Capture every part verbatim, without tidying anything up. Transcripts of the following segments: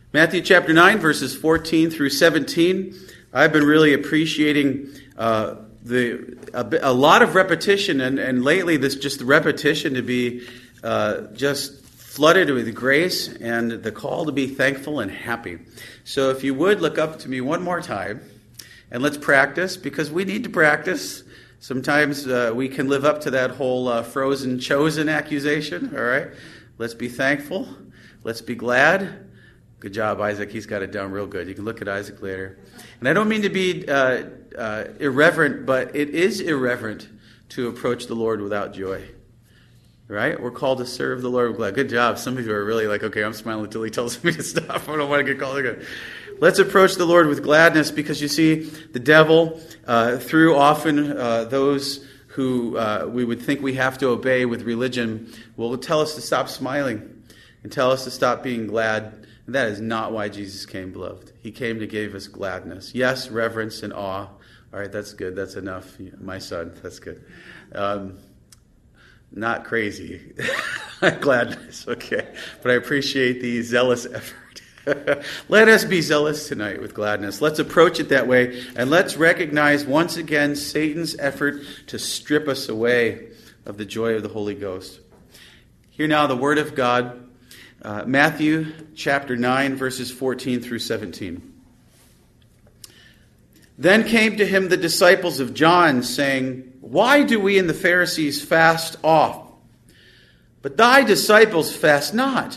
Matthew chapter nine, verses fourteen through seventeen. I've been really appreciating uh, the a, a lot of repetition, and, and lately this just the repetition to be uh, just flooded with grace and the call to be thankful and happy. So if you would, look up to me one more time, and let's practice, because we need to practice. Sometimes uh, we can live up to that whole uh, frozen chosen accusation, all right? Let's be thankful. Let's be glad. Good job, Isaac. He's got it down real good. You can look at Isaac later. And I don't mean to be uh, uh, irreverent, but it is irreverent to approach the Lord without joy. Right? We're called to serve the Lord with glad. Good job. Some of you are really like, okay, I'm smiling until he tells me to stop. I don't want to get called again. Let's approach the Lord with gladness, because you see, the devil, uh, through often uh, those who uh, we would think we have to obey with religion, will tell us to stop smiling and tell us to stop being glad. And that is not why Jesus came, beloved. He came to give us gladness. Yes, reverence and awe. All right, that's good. That's enough. My son, that's good. Um, not crazy. Gladness, okay. But I appreciate the zealous effort. Let us be zealous tonight with gladness. Let's approach it that way, and let's recognize once again Satan's effort to strip us away of the joy of the Holy Ghost. Hear now the word of God, uh, Matthew chapter nine, verses fourteen through seventeen. Then came to him the disciples of John, saying, "Why do we and the Pharisees fast oft, but thy disciples fast not?"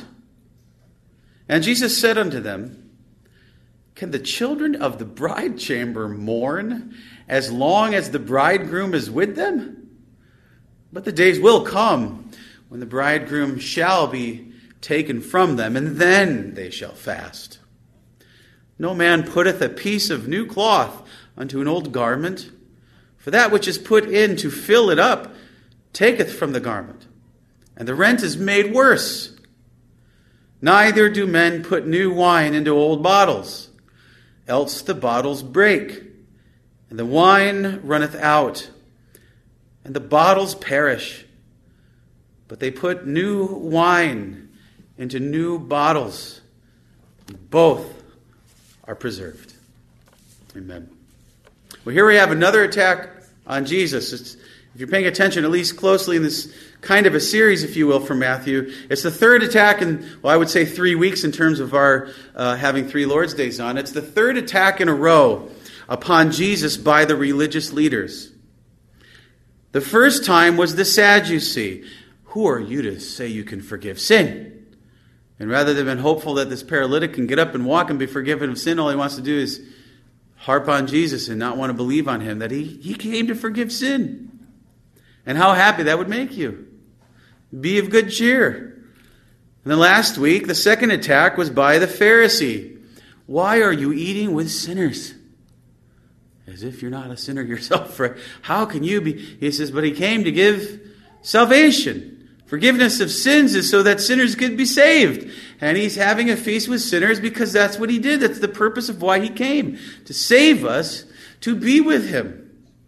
And Jesus said unto them, "Can the children of the bride chamber mourn as long as the bridegroom is with them? But the days will come when the bridegroom shall be taken from them, and then they shall fast. No man putteth a piece of new cloth unto an old garment, for that which is put in to fill it up taketh from the garment, and the rent is made worse. Neither do men put new wine into old bottles, else the bottles break, and the wine runneth out, and the bottles perish. But they put new wine into new bottles, and both are preserved." Amen. Well, here we have another attack on Jesus. It's, if you're paying attention, at least closely in this kind of a series, if you will, from Matthew, it's the third attack in, well, I would say three weeks in terms of our uh, having three Lord's Days on. It's the third attack in a row upon Jesus by the religious leaders. The first time was the Sadducee. Who are you to say you can forgive sin? And rather than been hopeful that this paralytic can get up and walk and be forgiven of sin, all he wants to do is harp on Jesus and not want to believe on him, that he, he came to forgive sin. And how happy that would make you. Be of good cheer. And then last week, the second attack was by the Pharisee. Why are you eating with sinners? As if you're not a sinner yourself. Right? How can you be? He says, but he came to give salvation. Forgiveness of sins is so that sinners could be saved. And he's having a feast with sinners because that's what he did. That's the purpose of why he came. To save us, to be with him.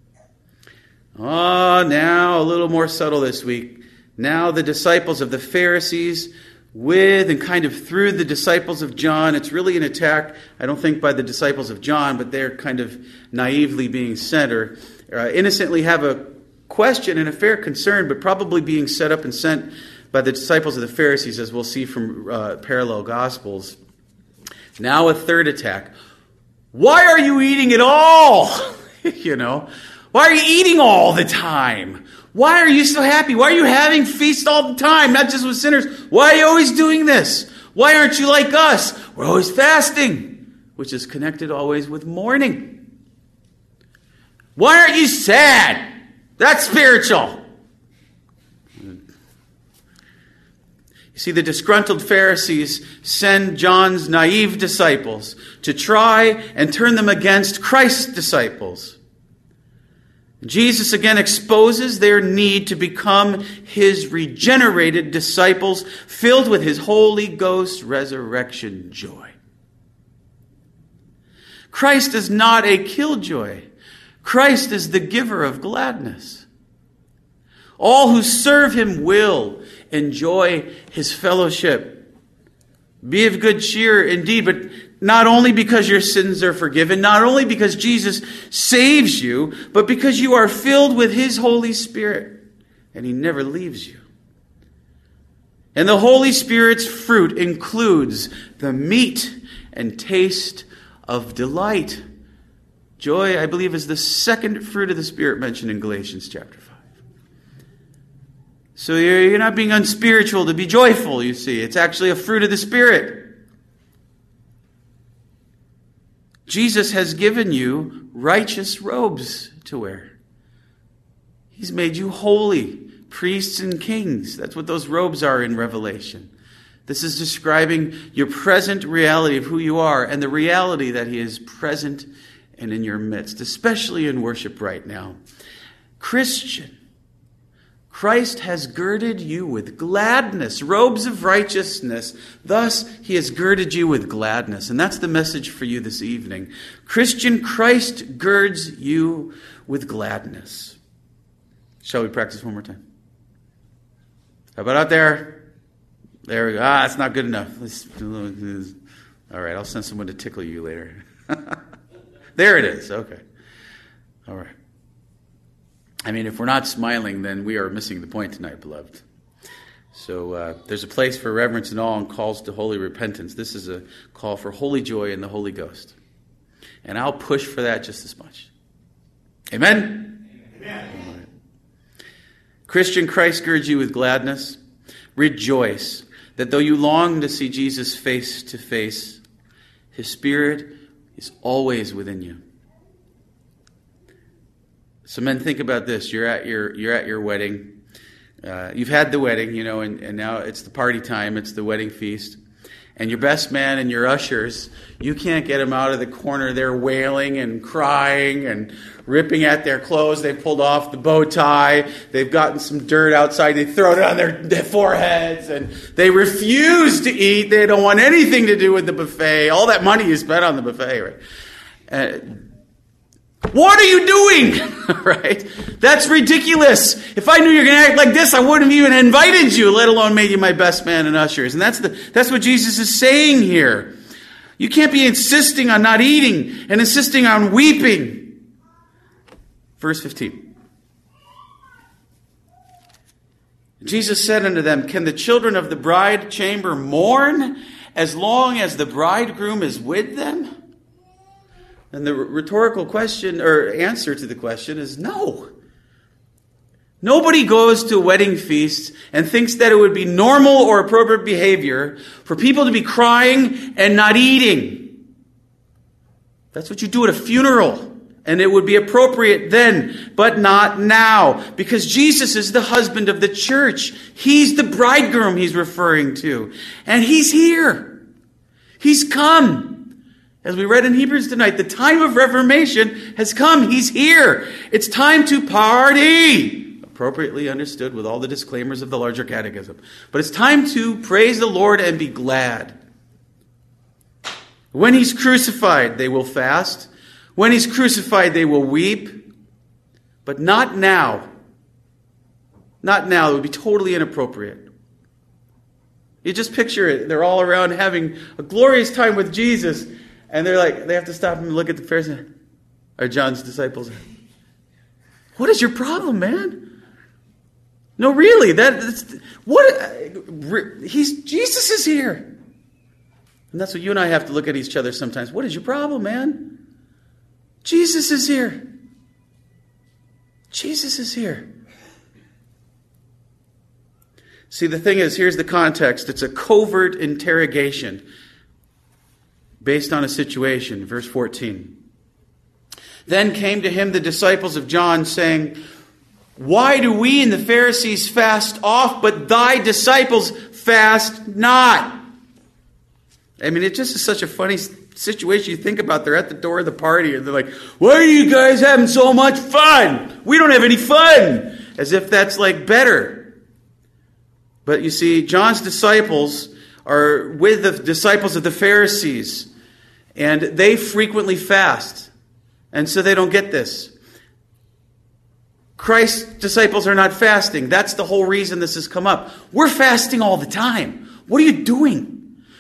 Oh, now a little more subtle this week. Now the disciples of the Pharisees with and kind of through the disciples of John. It's really an attack, I don't think by the disciples of John, but they're kind of naively being sent or uh, innocently have a question and a fair concern, but probably being set up and sent by the disciples of the Pharisees, as we'll see from uh, parallel Gospels. Now a third attack. Why are you eating at all? you know, why are you eating all the time? Why are you so happy? Why are you having feasts all the time, not just with sinners? Why are you always doing this? Why aren't you like us? We're always fasting, which is connected always with mourning. Why aren't you sad? That's spiritual. You see, the disgruntled Pharisees send John's naive disciples to try and turn them against Christ's disciples. Jesus again exposes their need to become his regenerated disciples, filled with his Holy Ghost resurrection joy. Christ is not a killjoy. Christ is the giver of gladness. All who serve him will enjoy his fellowship. Be of good cheer indeed, but not only because your sins are forgiven, not only because Jesus saves you, but because you are filled with his Holy Spirit, and he never leaves you. And the Holy Spirit's fruit includes the meat and taste of delight. Joy, I believe, is the second fruit of the Spirit mentioned in Galatians chapter five. So you're, you're not being unspiritual to be joyful, you see. It's actually a fruit of the Spirit. Jesus has given you righteous robes to wear. He's made you holy, priests and kings. That's what those robes are in Revelation. This is describing your present reality of who you are and the reality that he is present and in your midst, especially in worship right now. Christian, Christ has girded you with gladness, robes of righteousness. Thus, he has girded you with gladness. And that's the message for you this evening. Christian, Christ girds you with gladness. Shall we practice one more time? How about out there? There we go. Ah, it's not good enough. Let's, all right, I'll send someone to tickle you later. There it is. Okay. All right. I mean, if we're not smiling, then we are missing the point tonight, beloved. So uh, there's a place for reverence and awe and calls to holy repentance. This is a call for holy joy in the Holy Ghost. And I'll push for that just as much. Amen? Amen. All right. Christian, Christ girds you with gladness. Rejoice that though you long to see Jesus face to face, his Spirit is always within you. So men, think about this. You're at your you're at your wedding. Uh, you've had the wedding, you know, and, and now it's the party time. It's the wedding feast. And your best man and your ushers, you can't get them out of the corner. They're wailing and crying and ripping at their clothes. They've pulled off the bow tie. They've gotten some dirt outside. They throw it on their, their foreheads. And they refuse to eat. They don't want anything to do with the buffet. All that money is spent on the buffet, right? Uh, What are you doing? Right? That's ridiculous. If I knew you were going to act like this, I wouldn't have even invited you, let alone made you my best man and ushers. And that's the that's what Jesus is saying here. You can't be insisting on not eating and insisting on weeping. Verse fifteen. Jesus said unto them, can the children of the bride chamber mourn as long as the bridegroom is with them? And the rhetorical question or answer to the question is no. Nobody goes to a wedding feast and thinks that it would be normal or appropriate behavior for people to be crying and not eating. That's what you do at a funeral. And it would be appropriate then, but not now. Because Jesus is the husband of the church. He's the bridegroom he's referring to. And he's here. He's come. As we read in Hebrews tonight, the time of Reformation has come. He's here. It's time to party. Appropriately understood with all the disclaimers of the larger catechism. But it's time to praise the Lord and be glad. When he's crucified, they will fast. When he's crucified, they will weep. But not now. Not now. It would be totally inappropriate. You just picture it. They're all around having a glorious time with Jesus. And they're like, they have to stop and look at the Pharisees, or John's disciples. What is your problem, man? No, really, that that's, what? He's Jesus is here, and that's what you and I have to look at each other sometimes. What is your problem, man? Jesus is here. Jesus is here. See, the thing is, here's the context. It's a covert interrogation. Based on a situation, verse fourteen. Then came to him the disciples of John, saying, why do we and the Pharisees fast oft, but thy disciples fast not? I mean, it just is such a funny situation. You think about, they're at the door of the party, and they're like, why are you guys having so much fun? We don't have any fun. As if that's like better. But you see, John's disciples are with the disciples of the Pharisees. And they frequently fast. And so they don't get this. Christ's disciples are not fasting. That's the whole reason this has come up. We're fasting all the time. What are you doing?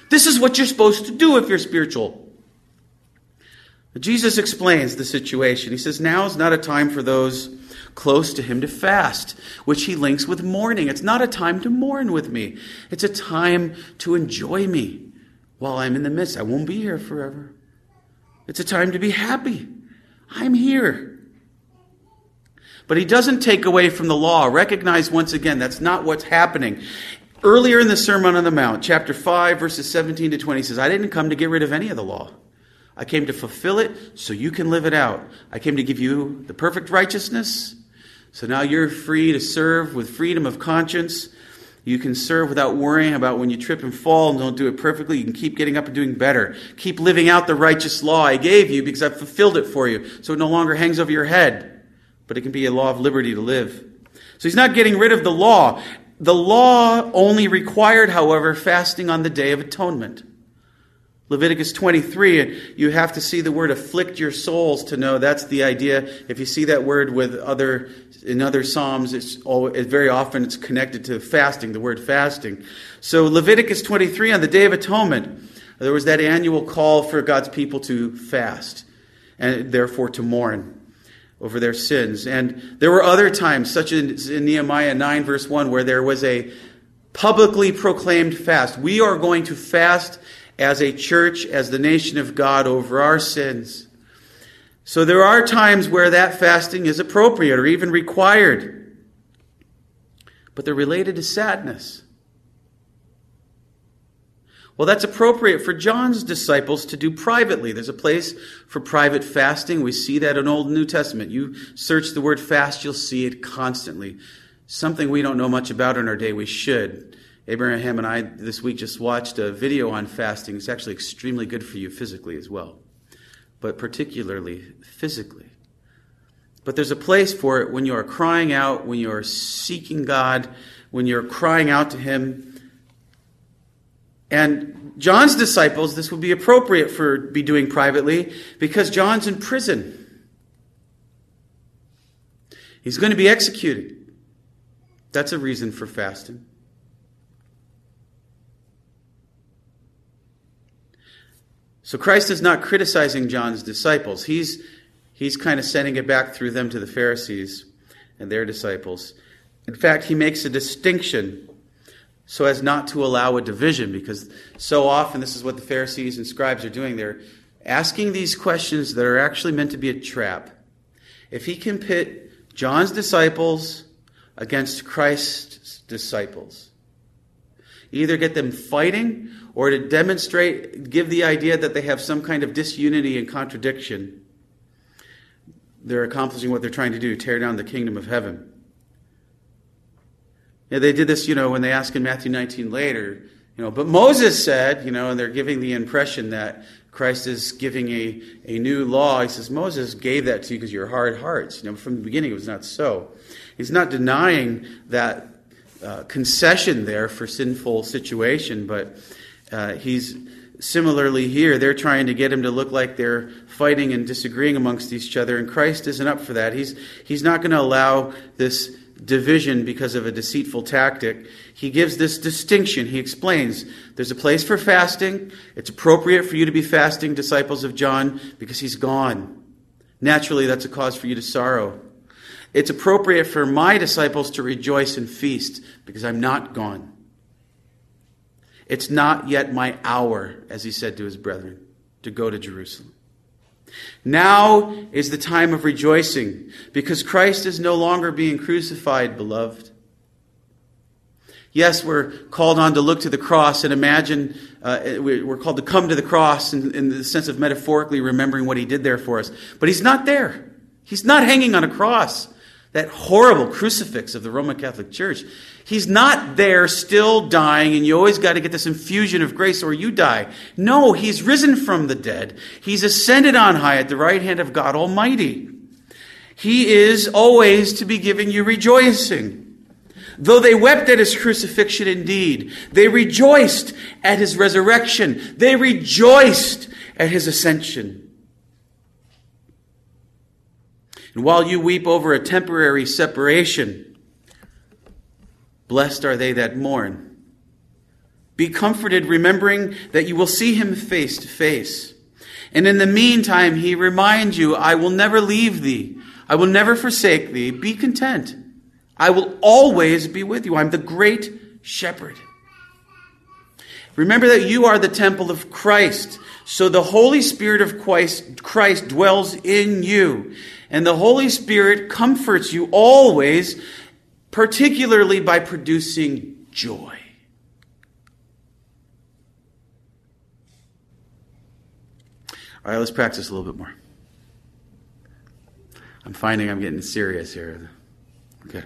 This is what you're supposed to do if you're spiritual. Jesus explains the situation. He says, now is not a time for those close to him to fast, which he links with mourning. It's not a time to mourn with me. It's a time to enjoy me while I'm in the midst. I won't be here forever. It's a time to be happy. I'm here. But he doesn't take away from the law. Recognize once again, that's not what's happening. Earlier in the Sermon on the Mount, chapter five, verses seventeen to twenty, says, I didn't come to get rid of any of the law. I came to fulfill it so you can live it out. I came to give you the perfect righteousness. So now you're free to serve with freedom of conscience. You can serve without worrying about when you trip and fall and don't do it perfectly. You can keep getting up and doing better. Keep living out the righteous law I gave you because I've fulfilled it for you. So it no longer hangs over your head, but it can be a law of liberty to live. So he's not getting rid of the law. The law only required, however, fasting on the Day of Atonement. Leviticus twenty-three, and you have to see the word afflict your souls to know that's the idea. If you see that word with other in other Psalms, it's always, very often it's connected to fasting, the word fasting. So Leviticus twenty-three, on the Day of Atonement, there was that annual call for God's people to fast and therefore to mourn over their sins. And there were other times, such as in Nehemiah nine, verse one, where there was a publicly proclaimed fast. We are going to fast as a church, as the nation of God, over our sins. So there are times where that fasting is appropriate or even required. But they're related to sadness. Well, that's appropriate for John's disciples to do privately. There's a place for private fasting. We see that in Old and New Testament. You search the word fast, you'll see it constantly. Something we don't know much about in our day, we should. Abraham and I this week just watched a video on fasting. It's actually extremely good for you physically as well, but particularly physically. But there's a place for it when you are crying out, when you are seeking God, when you're crying out to him. And John's disciples, this would be appropriate for be doing privately because John's in prison. He's going to be executed. That's a reason for fasting. So Christ is not criticizing John's disciples. He's, he's kind of sending it back through them to the Pharisees and their disciples. In fact, he makes a distinction so as not to allow a division, because so often this is what the Pharisees and scribes are doing. They're asking these questions that are actually meant to be a trap. If he can pit John's disciples against Christ's disciples, either get them fighting or to demonstrate, give the idea that they have some kind of disunity and contradiction, they're accomplishing what they're trying to do, tear down the kingdom of heaven. Yeah, they did this, you know, when they ask in Matthew nineteen later, you know, but Moses said, you know, and they're giving the impression that Christ is giving a, a new law. He says, Moses gave that to you because you're hard hearts. You know, from the beginning it was not so. He's not denying that uh, concession there for sinful situation, but uh, he's similarly here. They're trying to get him to look like they're fighting and disagreeing amongst each other, and Christ isn't up for that. He's he's not going to allow this division because of a deceitful tactic. He gives this distinction. He explains there's a place for fasting. It's appropriate for you to be fasting, disciples of John, because he's gone. Naturally, that's a cause for you to sorrow. It's appropriate for my disciples to rejoice and feast because I'm not gone. It's not yet my hour, as he said to his brethren, to go to Jerusalem. Now is the time of rejoicing because Christ is no longer being crucified, beloved. Yes, we're called on to look to the cross and imagine, uh, we're called to come to the cross in, in the sense of metaphorically remembering what he did there for us. But he's not there. He's not hanging on a cross. That horrible crucifix of the Roman Catholic Church. He's not there still dying, and you always got to get this infusion of grace or you die. No, he's risen from the dead. He's ascended on high at the right hand of God Almighty. He is always to be giving you rejoicing. Though they wept at his crucifixion indeed, they rejoiced at his resurrection. They rejoiced at his ascension. And while you weep over a temporary separation, blessed are they that mourn, Be comforted, remembering that you will see him face to face. And in the meantime, he reminds you, I will never leave thee. I will never forsake thee. Be content. I will always be with you. I'm the great shepherd. Remember that you are the temple of Christ. So the Holy Spirit of Christ, Christ dwells in you. And the Holy Spirit comforts you always, particularly by producing joy. All right, let's practice a little bit more. I'm finding I'm getting serious here. Okay.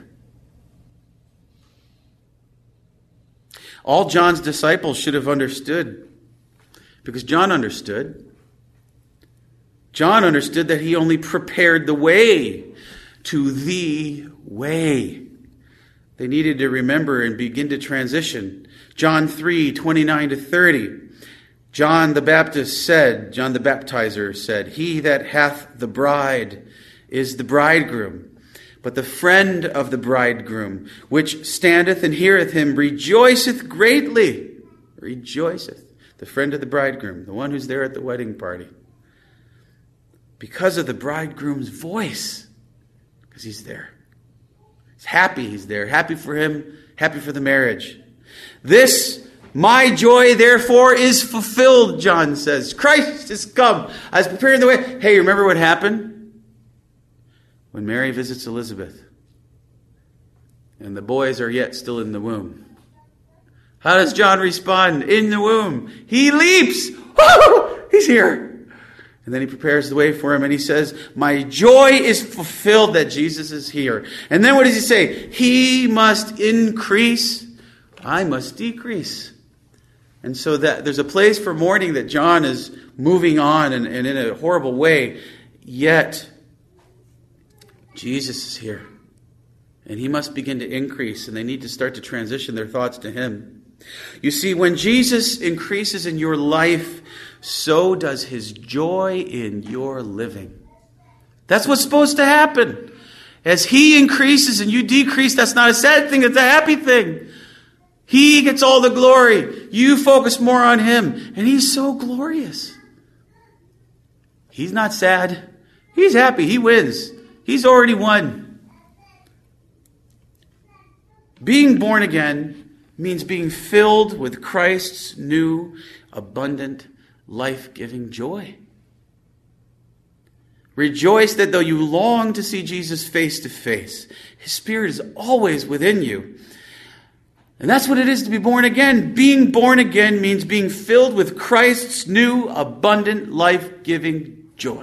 All John's disciples should have understood, because John understood. John understood that he only prepared the way to the way. They needed to remember and begin to transition. John three, twenty-nine to thirty. John the Baptist said, John the Baptizer said, He that hath the bride is the bridegroom. But the friend of the bridegroom, which standeth and heareth him, rejoiceth greatly. Rejoiceth. The friend of the bridegroom, the one who's there at the wedding party. Because of the bridegroom's voice. Because he's there. He's happy he's there. Happy for him. Happy for the marriage. This, my joy, therefore, is fulfilled, John says. Christ is come. I was preparing the way. Hey, remember what happened? When Mary visits Elizabeth, and the boys are yet still in the womb. How does John respond? In the womb. He leaps. Woo! He's here. And then he prepares the way for him, and he says, my joy is fulfilled that Jesus is here. And then what does he say? He must increase. I must decrease. And so that there's a place for mourning that John is moving on and, and in a horrible way. Yet, Jesus is here. And he must begin to increase. And they need to start to transition their thoughts to him. You see, when Jesus increases in your life, so does his joy in your living. That's what's supposed to happen. As he increases and you decrease, that's not a sad thing. It's a happy thing. He gets all the glory. You focus more on him. And he's so glorious. He's not sad. He's happy. He wins. He's already won. Being born again means being filled with Christ's new, abundant, life-giving joy. Rejoice that though you long to see Jesus face to face, his Spirit is always within you. And that's what it is to be born again. Being born again means being filled with Christ's new, abundant, life-giving joy.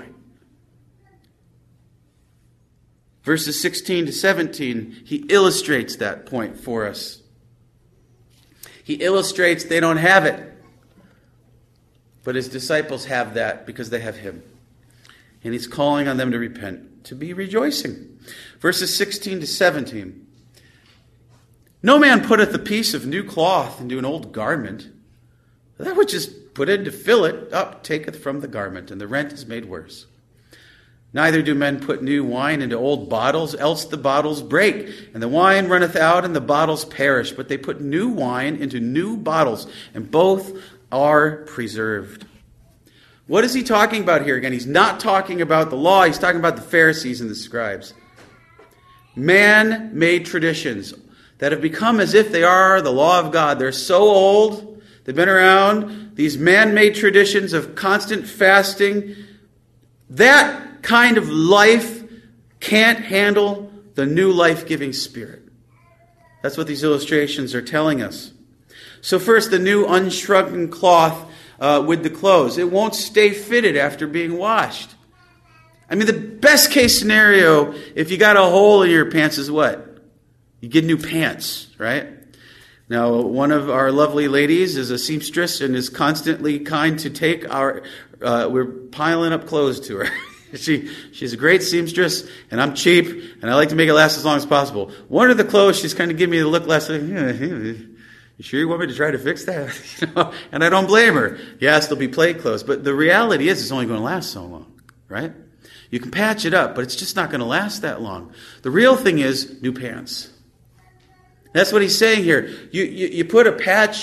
Verses sixteen to seventeen, he illustrates that point for us. He illustrates they don't have it. But his disciples have that because they have him. And he's calling on them to repent, to be rejoicing. Verses sixteen to seventeen. No man putteth a piece of new cloth into an old garment. That which is put in to fill it up taketh from the garment, and the rent is made worse. Neither do men put new wine into old bottles, else the bottles break, and the wine runneth out, and the bottles perish. But they put new wine into new bottles, and both are preserved. What is he talking about here? Again, he's not talking about the law. He's talking about the Pharisees and the scribes. Man-made traditions that have become as if they are the law of God. They're so old. They've been around. These man-made traditions of constant fasting. That kind of life can't handle the new life-giving Spirit. That's what these illustrations are telling us. So first, the new unshrunken cloth uh, with the clothes. It won't stay fitted after being washed. I mean, the best case scenario, if you got a hole in your pants, is what? You get new pants, right? Now, one of our lovely ladies is a seamstress and is constantly kind to take our, uh, we're piling up clothes to her. She She's a great seamstress, and I'm cheap, and I like to make it last as long as possible. One of the clothes, she's kind of giving me the look last, like, yeah, you sure you want me to try to fix that? You know? And I don't blame her. Yes, there'll be plate clothes, but the reality is it's only going to last so long, right? You can patch it up, but it's just not going to last that long. The real thing is new pants. That's what he's saying here. You, you, you put a patch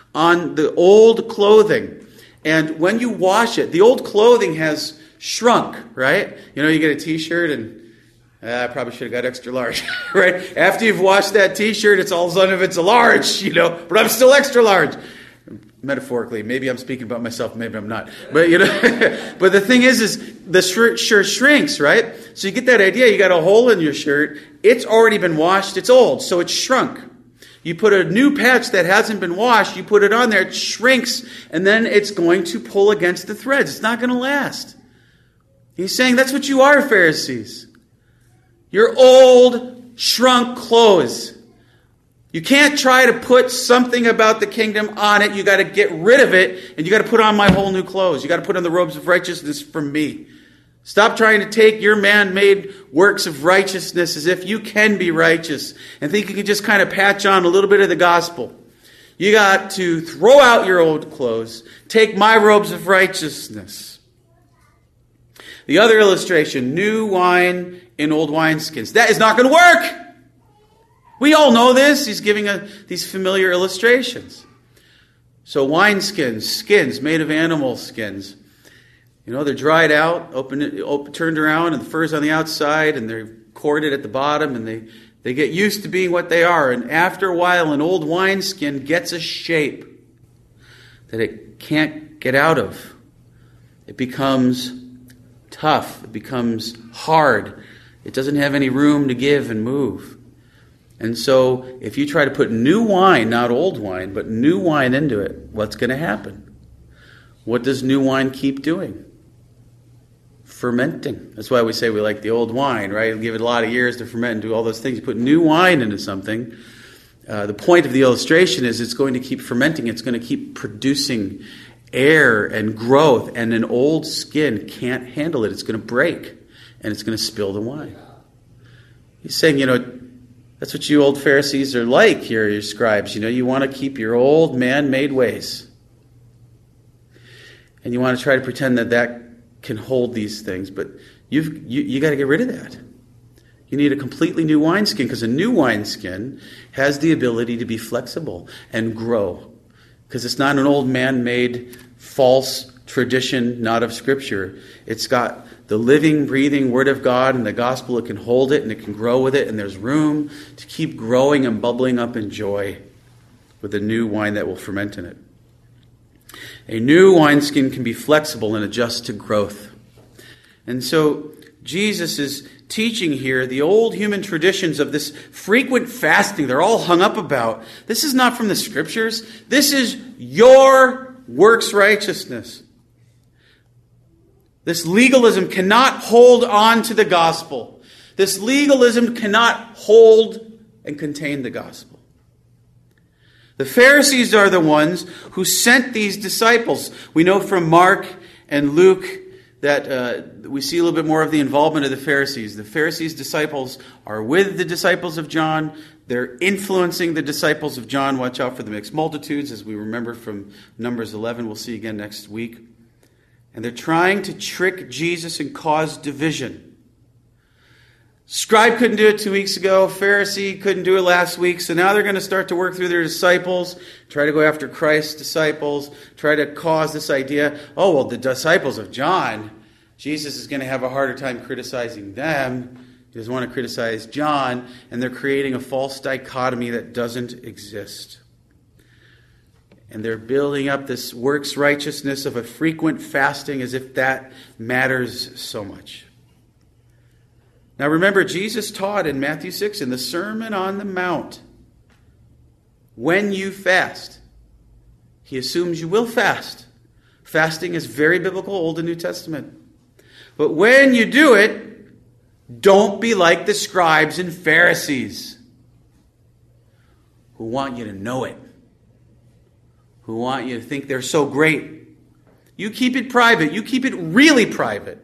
on the old clothing. And when you wash it, the old clothing has shrunk, right? You know, you get a t-shirt and uh, I probably should have got extra large, right? After you've washed that t-shirt, it's all of a sudden it's a large, you know, but I'm still extra large. Metaphorically, maybe I'm speaking about myself, maybe I'm not. But you know, but the thing is, is the shirt shrinks, right? So you get that idea. You got a hole in your shirt. It's already been washed. It's old, so it's shrunk. You put a new patch that hasn't been washed. You put it on there. It shrinks, and then it's going to pull against the threads. It's not going to last. He's saying that's what you are, Pharisees. You're old, shrunk clothes. You can't try to put something about the kingdom on it. You got to get rid of it, and you got to put on my whole new clothes. You got to put on the robes of righteousness from me. Stop trying to take your man-made works of righteousness as if you can be righteous and think you can just kind of patch on a little bit of the gospel. You got to throw out your old clothes, take my robes of righteousness. The other illustration, new wine in old wineskins. That is not going to work. We all know this. He's giving a, these familiar illustrations. So wineskins, skins made of animal skins. You know, they're dried out, open, open, turned around, and the fur's on the outside, and they're corded at the bottom, and they, they get used to being what they are. And after a while, an old wineskin gets a shape that it can't get out of. It becomes tough. It becomes hard. It doesn't have any room to give and move. And so if you try to put new wine, not old wine, but new wine into it, what's going to happen? What does new wine keep doing? Fermenting. That's why we say we like the old wine, right? Give it a lot of years to ferment and do all those things. You put new wine into something. Uh, the point of the illustration is it's going to keep fermenting. It's going to keep producing air and growth. And an old skin can't handle it. It's going to break. And it's going to spill the wine. He's saying, you know, that's what you old Pharisees are like here, your scribes. You know, you want to keep your old man-made ways. And you want to try to pretend that that can hold these things. But you've, you you got to get rid of that. You need a completely new wineskin, because a new wineskin has the ability to be flexible and grow. Because it's not an old man-made false tradition, not of Scripture. It's got the living, breathing Word of God and the gospel. It can hold it and it can grow with it, and there's room to keep growing and bubbling up in joy with the new wine that will ferment in it. A new wineskin can be flexible and adjust to growth. And so Jesus is teaching here the old human traditions of this frequent fasting they're all hung up about. This is not from the Scriptures. This is your works righteousness. This legalism cannot hold on to the gospel. This legalism cannot hold and contain the gospel. The Pharisees are the ones who sent these disciples. We know from Mark and Luke that uh, we see a little bit more of the involvement of the Pharisees. The Pharisees' disciples are with the disciples of John. They're influencing the disciples of John. Watch out for the mixed multitudes, as we remember from Numbers eleven. We'll see again next week. And they're trying to trick Jesus and cause division. Scribe couldn't do it two weeks ago. Pharisee couldn't do it last week. So now they're going to start to work through their disciples, try to go after Christ's disciples, try to cause this idea, oh, well, the disciples of John, Jesus is going to have a harder time criticizing them. He doesn't want to criticize John. And they're creating a false dichotomy that doesn't exist. And they're building up this works righteousness of a frequent fasting as if that matters so much. Now remember, Jesus taught in Matthew six in the Sermon on the Mount, when you fast, he assumes you will fast. Fasting is very biblical, Old and New Testament. But when you do it, don't be like the scribes and Pharisees who want you to know it, who want you to think they're so great. You keep it private. You keep it really private.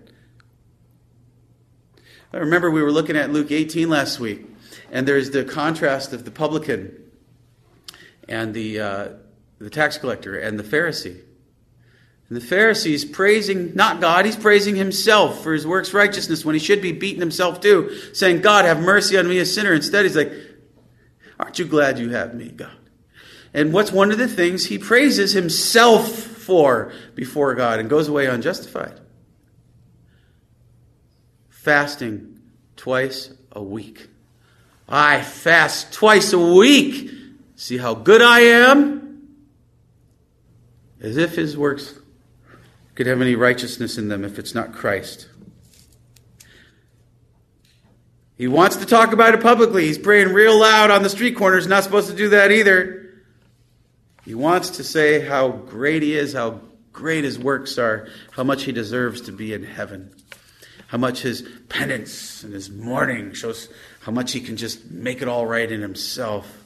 I remember we were looking at Luke eighteen last week, and there's the contrast of the publican and the uh, the tax collector and the Pharisee. And the Pharisee's praising not God, he's praising himself for his works righteousness when he should be beating himself too, saying, God, have mercy on me, a sinner. Instead, he's like, aren't you glad you have me, God? And what's one of the things he praises himself for before God and goes away unjustified? Fasting twice a week. I fast twice a week. See how good I am? As if his works could have any righteousness in them if it's not Christ. He wants to talk about it publicly. He's praying real loud on the street corners. Not supposed to do that either. He wants to say how great he is, how great his works are, how much he deserves to be in heaven. How much his penance and his mourning shows how much he can just make it all right in himself.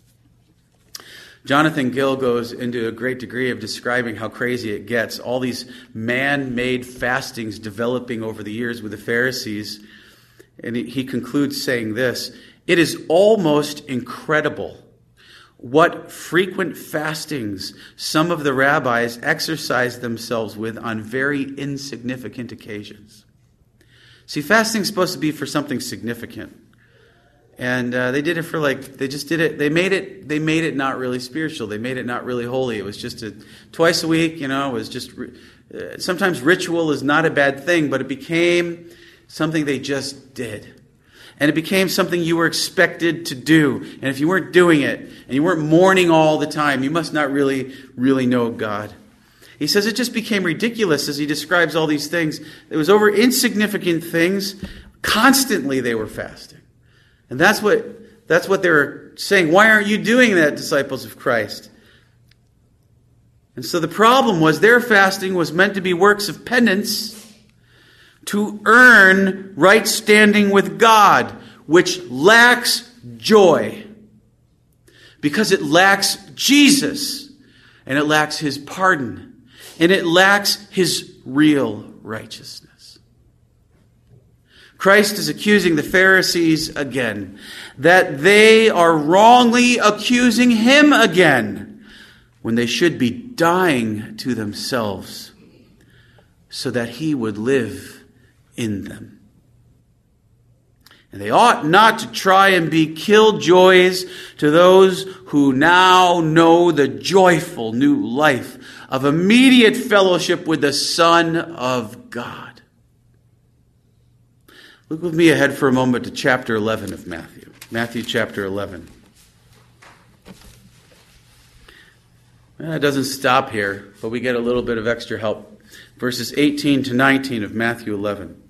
Jonathan Gill goes into a great degree of describing how crazy it gets. All these man-made fastings developing over the years with the Pharisees. And he concludes saying this: it is almost incredible what frequent fastings some of the rabbis exercise themselves with on very insignificant occasions. See, fasting's supposed to be for something significant. And uh, they did it for like, they just did it, they made it, they made it not really spiritual. They made it not really holy. It was just a, twice a week, you know, it was just, uh, sometimes ritual is not a bad thing, but it became something they just did. And it became something you were expected to do. And if you weren't doing it, and you weren't mourning all the time, you must not really, really know God. He says it just became ridiculous as he describes all these things. It was over insignificant things. Constantly they were fasting. And that's what, that's what they were saying. Why aren't you doing that, disciples of Christ? And so the problem was their fasting was meant to be works of penance to earn right standing with God, which lacks joy. Because it lacks Jesus, and it lacks his pardon. And it lacks his real righteousness. Christ is accusing the Pharisees again, that they are wrongly accusing him again, when they should be dying to themselves, so that he would live in them. And they ought not to try and be killjoys to those who now know the joyful new life of immediate fellowship with the Son of God. Look with me ahead for a moment to chapter eleven of Matthew. Matthew chapter eleven. Well, it doesn't stop here, but we get a little bit of extra help. Verses eighteen to nineteen of Matthew eleven.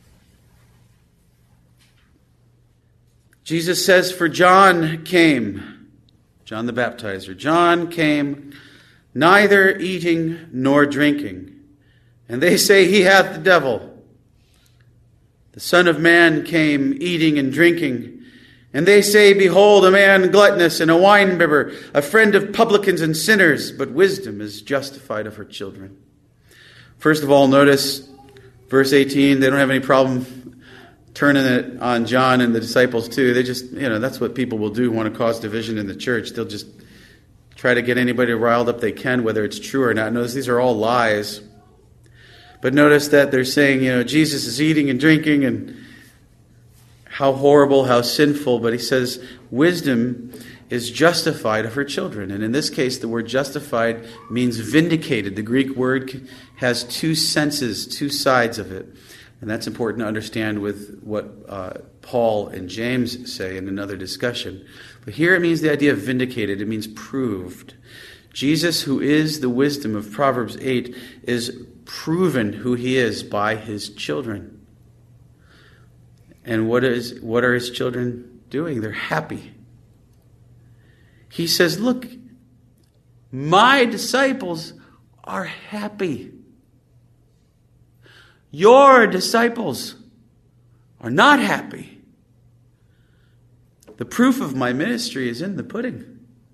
Jesus says, "For John came," John the Baptizer, "John came neither eating nor drinking, and they say he hath the devil. The Son of Man came eating and drinking, and they say, behold, a man gluttonous and a winebibber, a friend of publicans and sinners, but wisdom is justified of her children." First of all, notice verse eighteen, they don't have any problem turning it on John and the disciples too. They just, you know, that's what people will do, want to cause division in the church. They'll just try to get anybody riled up they can, whether it's true or not. Notice these are all lies. But notice that they're saying, you know, Jesus is eating and drinking and how horrible, how sinful. But he says wisdom is justified of her children. And in this case, the word justified means vindicated. The Greek word has two senses, two sides of it. And that's important to understand with what uh, Paul and James say in another discussion. But here it means the idea of vindicated. It means proved. Jesus, who is the wisdom of Proverbs eight, is proven who he is by his children. And what is what are his children doing? They're happy. He says, look, my disciples are happy. Your disciples are not happy. The proof of my ministry is in the pudding.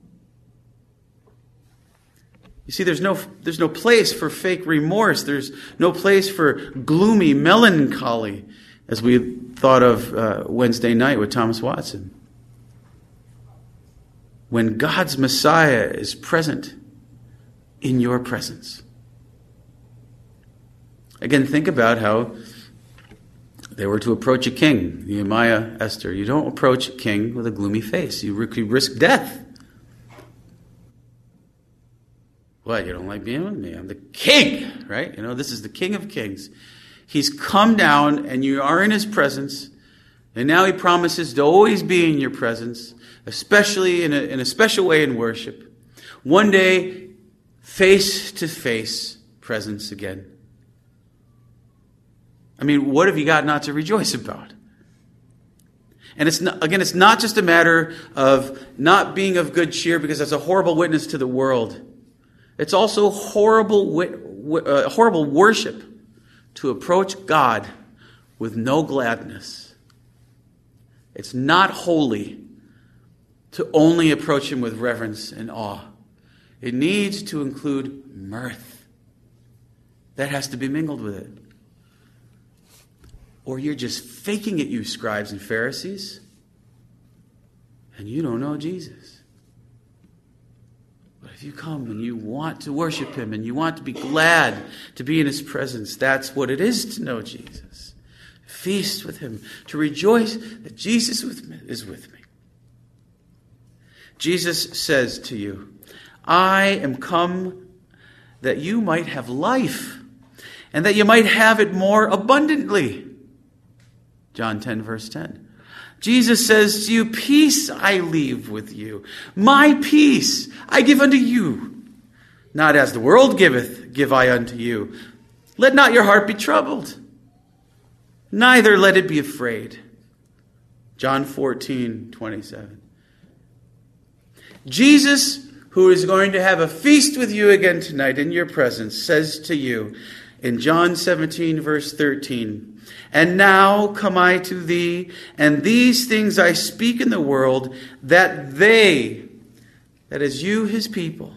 You see, there's no there's no place for fake remorse. There's no place for gloomy melancholy, as we thought of uh, Wednesday night with Thomas Watson. When God's Messiah is present in your presence. Again, think about how they were to approach a king, Nehemiah, Esther. You don't approach a king with a gloomy face. You risk death. What, you don't like being with me? I'm the king, right? You know, this is the King of Kings. He's come down and you are in his presence. And now he promises to always be in your presence, especially in a, in a special way in worship. One day, face to face presence again. I mean, what have you got not to rejoice about? And it's not, again, it's not just a matter of not being of good cheer because that's a horrible witness to the world. It's also horrible, uh, horrible worship to approach God with no gladness. It's not holy to only approach him with reverence and awe. It needs to include mirth. That has to be mingled with it. Or you're just faking it, you scribes and Pharisees, and you don't know Jesus. But if you come and you want to worship him and you want to be glad to be in his presence, that's what it is to know Jesus. Feast with him, to rejoice that Jesus is with me. Jesus says to you, I am come that you might have life and that you might have it more abundantly. John ten, verse ten. Jesus says to you, peace I leave with you. My peace I give unto you. Not as the world giveth, give I unto you. Let not your heart be troubled, neither let it be afraid. John fourteen, twenty-seven. Jesus, who is going to have a feast with you again tonight in your presence, says to you in John seventeen, verse thirteen, and now come I to thee, and these things I speak in the world, that they, that is you, his people,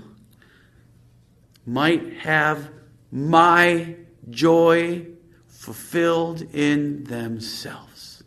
might have my joy fulfilled in themselves.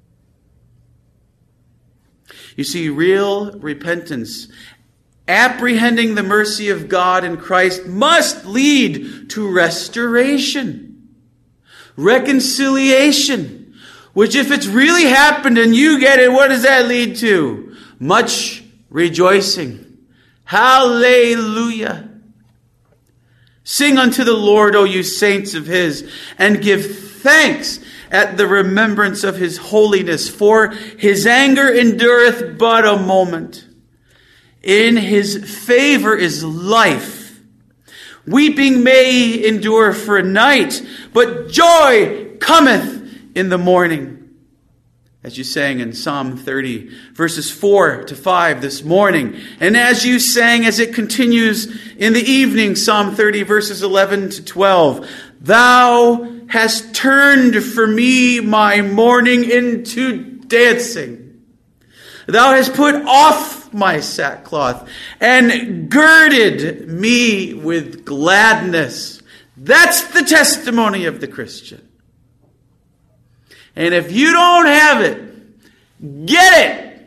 You see, real repentance, apprehending the mercy of God in Christ, must lead to restoration, reconciliation, which if it's really happened and you get it, what does that lead to? Much rejoicing. Hallelujah. Sing unto the Lord, O you saints of his, and give thanks at the remembrance of his holiness, for his anger endureth but a moment. In his favor is life. Weeping may endure for a night, but joy cometh in the morning. As you sang in Psalm thirty, verses four to five this morning. And as you sang, as it continues in the evening, Psalm thirty, verses eleven to twelve. Thou hast turned for me my mourning into dancing. Thou hast put off my sackcloth and girded me with gladness. That's the testimony of the Christian. And if you don't have it, get it.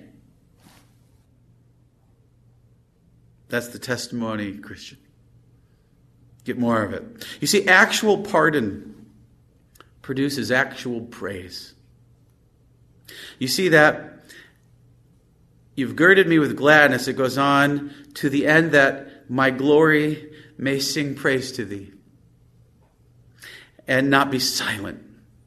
That's the testimony, Christian. Get more of it. You see, actual pardon produces actual praise. You see that? You've girded me with gladness. It goes on to the end that my glory may sing praise to thee and not be silent.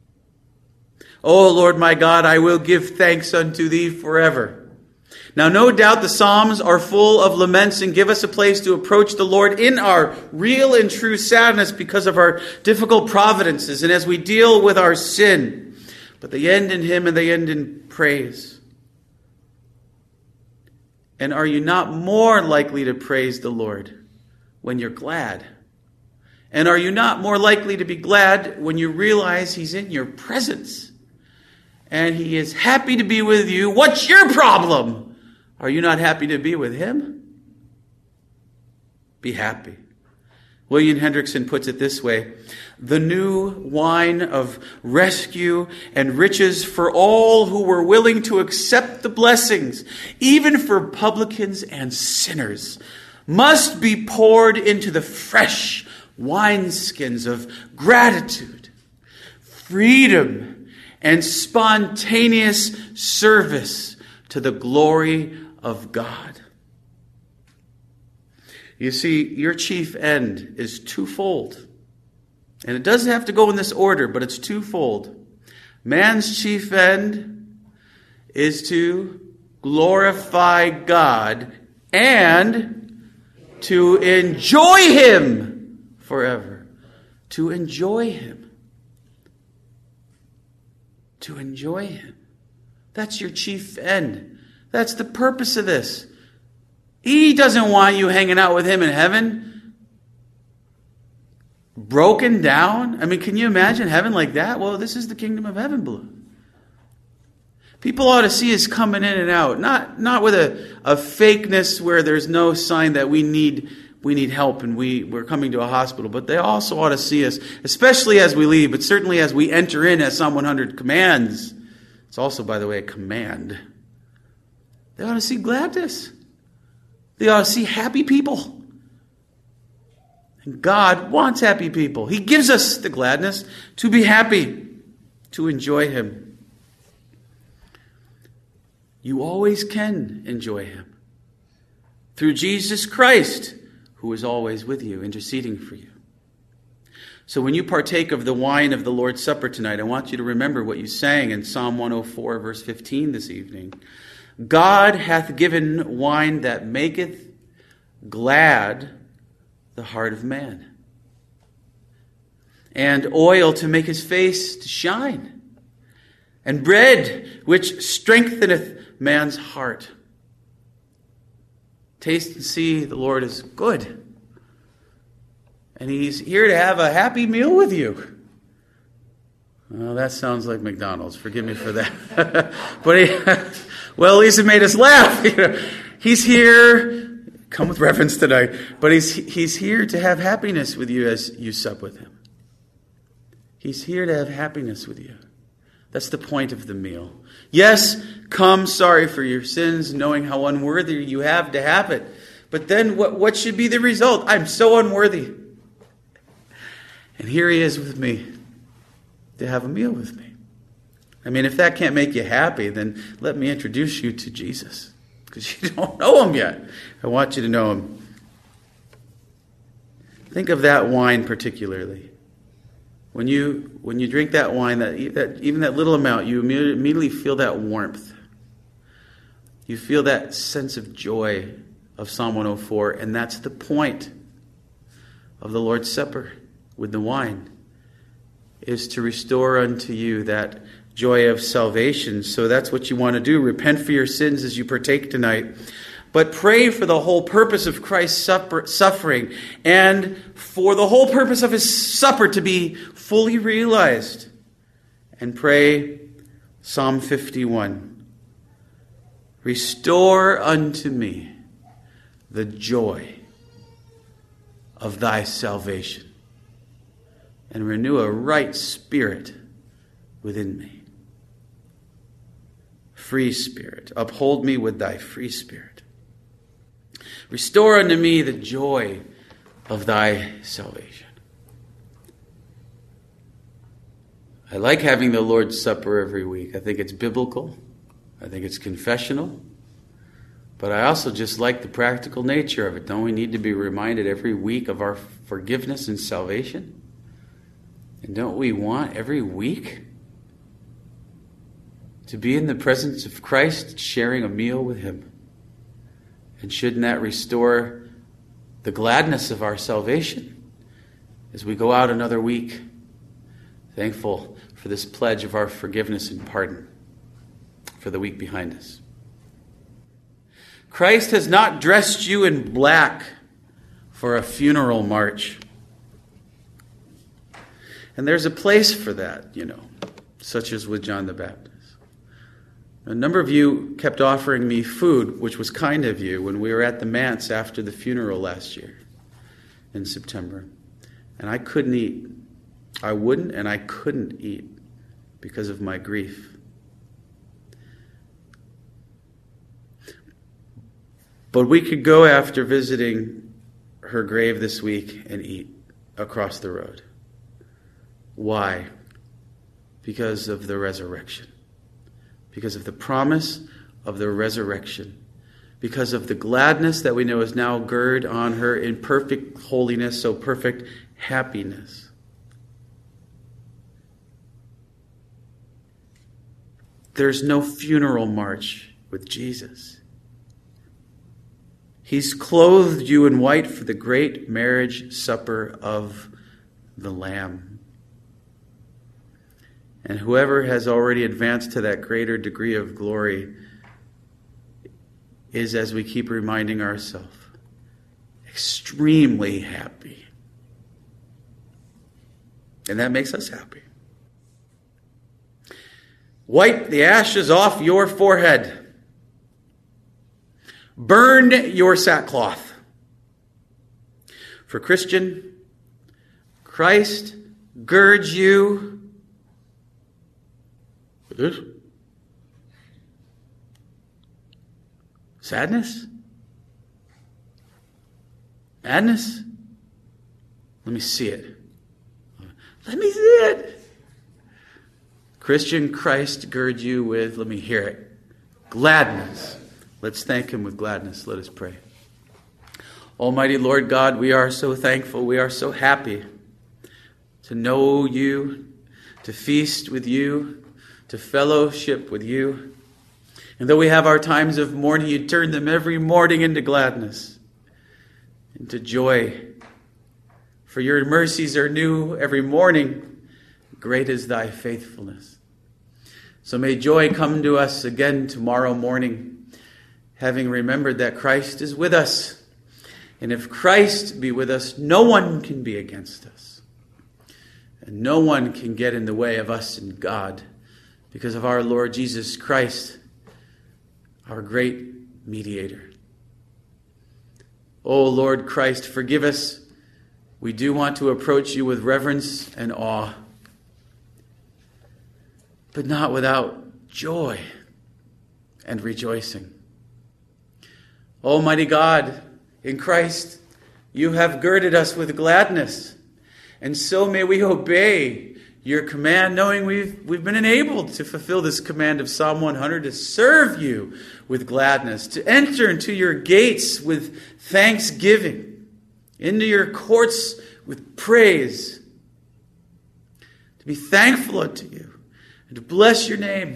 O Lord my God, I will give thanks unto thee forever. Now, no doubt the Psalms are full of laments and give us a place to approach the Lord in our real and true sadness because of our difficult providences and as we deal with our sin. But they end in him and they end in praise. And are you not more likely to praise the Lord when you're glad? And are you not more likely to be glad when you realize he's in your presence? And he is happy to be with you. What's your problem? Are you not happy to be with him? Be happy. William Hendrickson puts it this way. The new wine of rescue and riches for all who were willing to accept the blessings, even for publicans and sinners, must be poured into the fresh wineskins of gratitude, freedom, and spontaneous service to the glory of God. You see, your chief end is twofold. And it doesn't have to go in this order, but it's twofold. Man's chief end is to glorify God and to enjoy Him forever. To enjoy Him. To enjoy Him. That's your chief end. That's the purpose of this. He doesn't want you hanging out with Him in heaven, broken down. I mean, can you imagine heaven like that? Well, this is the kingdom of heaven, beloved. People ought to see us coming in and out, not not with a, a fakeness where there's no sign that we need we need help and we, we're coming to a hospital, but they also ought to see us, especially as we leave, but certainly as we enter in, as Psalm one hundred commands. It's also, by the way, a command. They ought to see gladness. They ought to see happy people. And God wants happy people. He gives us the gladness to be happy, to enjoy Him. You always can enjoy Him through Jesus Christ, who is always with you, interceding for you. So when you partake of the wine of the Lord's Supper tonight, I want you to remember what you sang in Psalm one oh four, verse fifteen this evening. God hath given wine that maketh glad the heart of man, and oil to make his face to shine, and bread which strengtheneth man's heart. Taste and see the Lord is good. And He's here to have a happy meal with you. Well, that sounds like McDonald's. Forgive me for that. But he, well, at least it made us laugh. You know, He's here, come with reverence tonight, but he's, he's here to have happiness with you as you sup with Him. He's here to have happiness with you. That's the point of the meal. Yes, come sorry for your sins, knowing how unworthy you have to have it. But then what, what should be the result? I'm so unworthy. And here He is with me to have a meal with me. I mean, if that can't make you happy, then let me introduce you to Jesus. Because you don't know Him yet. I want you to know Him. Think of that wine particularly. When you when you drink that wine, that, that even that little amount, you immediately feel that warmth. You feel that sense of joy of Psalm one oh four, and that's the point of the Lord's Supper with the wine, is to restore unto you that joy of salvation. So that's what you want to do. Repent for your sins as you partake tonight. But pray for the whole purpose of Christ's supper, suffering and for the whole purpose of His supper to be fully realized. And pray Psalm fifty-one. Restore unto me the joy of Thy salvation, and renew a right spirit within me. Free spirit. Uphold me with Thy free spirit. Restore unto me the joy of Thy salvation. I like having the Lord's Supper every week. I think it's biblical. I think it's confessional. But I also just like the practical nature of it. Don't we need to be reminded every week of our forgiveness and salvation? And don't we want every week to be in the presence of Christ, sharing a meal with Him? And shouldn't that restore the gladness of our salvation as we go out another week, thankful for this pledge of our forgiveness and pardon for the week behind us? Christ has not dressed you in black for a funeral march. And there's a place for that, you know, such as with John the Baptist. A number of you kept offering me food, which was kind of you, when we were at the manse after the funeral last year in September. And I couldn't eat. I wouldn't and I couldn't eat because of my grief. But we could go after visiting her grave this week and eat across the road. Why? Because of the resurrection. Because of the promise of the resurrection. because of the gladness that we know is now girded on her in perfect holiness, so perfect happiness. There's no funeral march with Jesus. He's clothed you in white for the great marriage supper of the Lamb. And whoever has already advanced to that greater degree of glory is, as we keep reminding ourselves, extremely happy. And that makes us happy. Wipe the ashes off your forehead. Burn your sackcloth. For Christian, Christ girds you with this. Sadness? Madness? Let me see it. Let me see it. Christian, Christ gird you with, let me hear it, gladness. Let's thank him with gladness. Let us pray. Almighty Lord God, we are so thankful. We are so happy to know you, to feast with you, to fellowship with you. And though we have our times of mourning, you turn them every morning into gladness, into joy. For your mercies are new every morning. Great is thy faithfulness. So may joy come to us again tomorrow morning, having remembered that Christ is with us. And if Christ be with us, no one can be against us. And no one can get in the way of us and God, because of our Lord Jesus Christ, our great mediator. O Lord Christ, forgive us. We do want to approach you with reverence and awe, but not without joy and rejoicing. Almighty God, in Christ, you have girded us with gladness, and so may we obey your command, knowing we've, we've been enabled to fulfill this command of Psalm one hundred, to serve you with gladness, to enter into your gates with thanksgiving, into your courts with praise, to be thankful unto you, and to bless your name.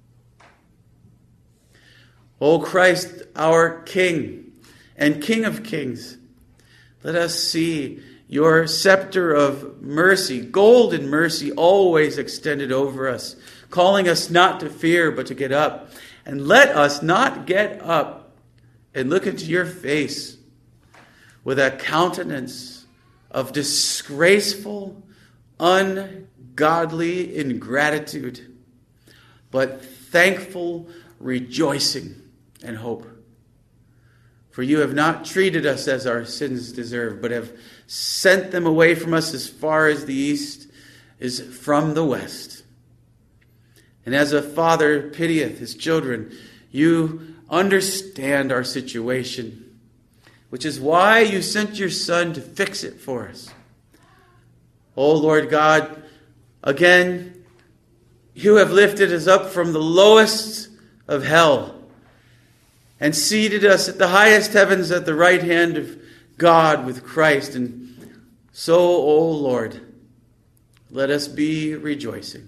O Christ, our King and King of kings, let us see your scepter of mercy, golden mercy, always extended over us, calling us not to fear, but to get up. And let us not get up and look into your face with a countenance of disgraceful, ungodly ingratitude, but thankful rejoicing and hope. For you have not treated us as our sins deserve, but have sent them away from us as far as the east is from the west. And as a father pitieth his children, you understand our situation, which is why you sent your Son to fix it for us. O Lord God, again, you have lifted us up from the lowest of hell and seated us at the highest heavens at the right hand of God with Christ. And so, O Lord, let us be rejoicing.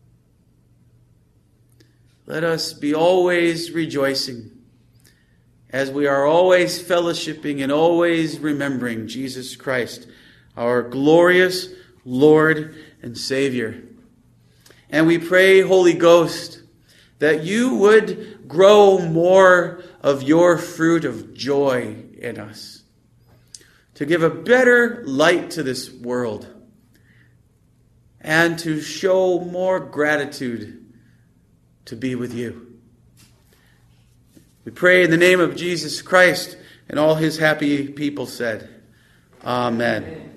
Let us be always rejoicing, as we are always fellowshipping and always remembering Jesus Christ, our glorious Lord and Savior. And we pray, Holy Ghost, that you would grow more of your fruit of joy in us, to give a better light to this world, and to show more gratitude to be with you. We pray in the name of Jesus Christ, and all his happy people said, Amen. Amen.